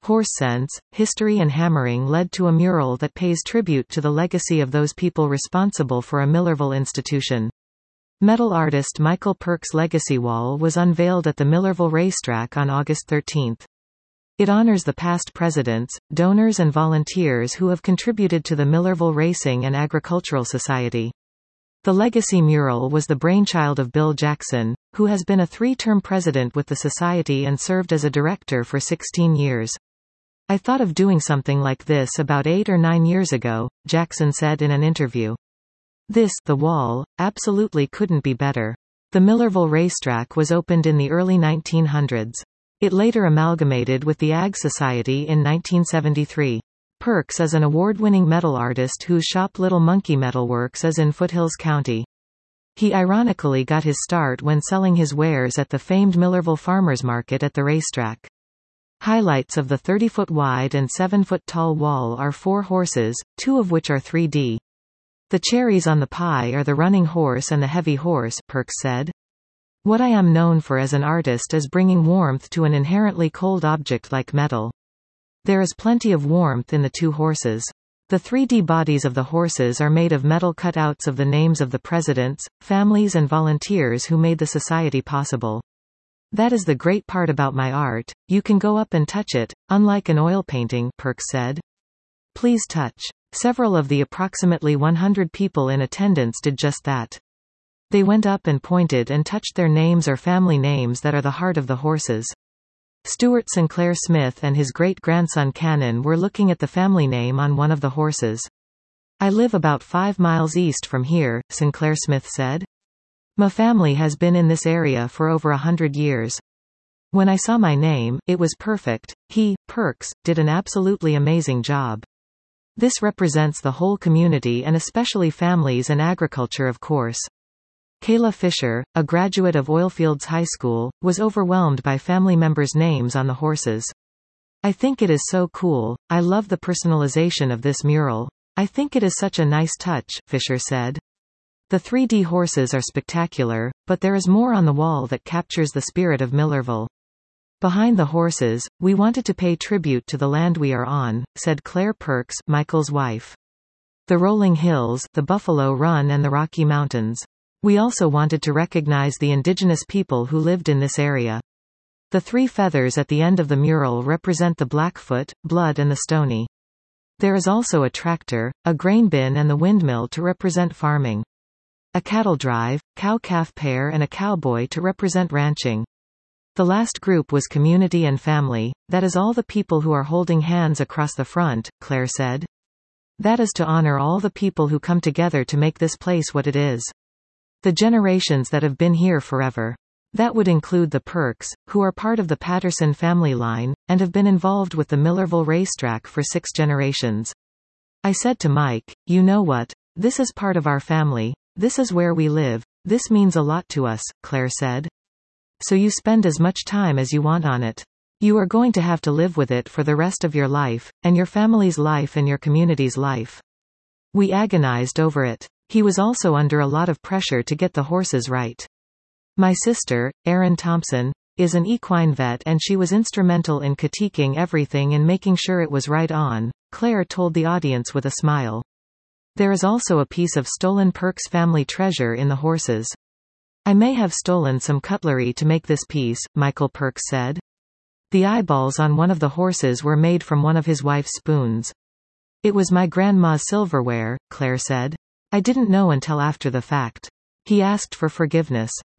Horse sense, history and hammering led to a mural that pays tribute to the legacy of those people responsible for a Millerville institution. Metal artist Michael Perks' legacy wall was unveiled at the Millerville racetrack on August 13. It honors the past presidents, donors and volunteers who have contributed to the Millerville Racing and Agricultural Society. The legacy mural was the brainchild of Bill Jackson, who has been a 3-term president with the society and served as a director for 16 years. "I thought of doing something like this about 8 or 9 years ago," Jackson said in an interview. The wall, absolutely couldn't be better. The Millerville racetrack was opened in the early 1900s. It later amalgamated with the Ag Society in 1973. Perks is an award-winning metal artist whose shop Little Monkey Metalworks is in Foothills County. He ironically got his start when selling his wares at the famed Millerville Farmers Market at the racetrack. Highlights of the 30-foot wide and 7-foot tall wall are 4 horses, 2 of which are 3D. "The cherries on the pie are the running horse and the heavy horse," Perks said. "What I am known for as an artist is bringing warmth to an inherently cold object like metal. There is plenty of warmth in the 2 horses. The 3D bodies of the horses are made of metal cutouts of the names of the presidents, families and volunteers who made the society possible. That is the great part about my art, you can go up and touch it, unlike an oil painting," Perks said. "Please touch." Several of the approximately 100 people in attendance did just that. They went up and pointed and touched their names or family names that are the heart of the horses. Stuart Sinclair Smith and his great-grandson Cannon were looking at the family name on one of the horses. "I live about 5 miles east from here," Sinclair Smith said. "My family has been in this area for over 100 years. When I saw my name, it was perfect. He, Perks, did an absolutely amazing job." This represents the whole community and especially families and agriculture, of course. Kayla Fisher, a graduate of Oilfields High School, was overwhelmed by family members' names on the horses. "I think it is so cool. I love the personalization of this mural. I think it is such a nice touch," Fisher said. "The 3D horses are spectacular, but there is more on the wall that captures the spirit of Millerville. Behind the horses, we wanted to pay tribute to the land we are on," said Claire Perks, Michael's wife. "The rolling hills, the Buffalo Run and the Rocky Mountains. We also wanted to recognize the indigenous people who lived in this area." The 3 feathers at the end of the mural represent the Blackfoot, Blood and the Stony. There is also a tractor, a grain bin and the windmill to represent farming. A cattle drive, cow-calf pair and a cowboy to represent ranching. The last group was community and family, that is all the people who are holding hands across the front, Claire said. "That is to honor all the people who come together to make this place what it is. The generations that have been here forever. That would include the Perks, who are part of the Patterson family line, and have been involved with the Millerville racetrack for 6 generations. I said to Mike, you know what? This is part of our family. This is where we live. This means a lot to us," Claire said. "So you spend as much time as you want on it. You are going to have to live with it for the rest of your life, and your family's life and your community's life." We agonized over it. He was also under a lot of pressure to get the horses right. "My sister, Erin Thompson, is an equine vet and she was instrumental in critiquing everything and making sure it was right on," Claire told the audience with a smile. There is also a piece of stolen Perks family treasure in the horses. "I may have stolen some cutlery to make this piece," Michael Perks said. "The eyeballs on one of the horses were made from one of his wife's spoons. It was my grandma's silverware," Claire said. "I didn't know until after the fact." He asked for forgiveness.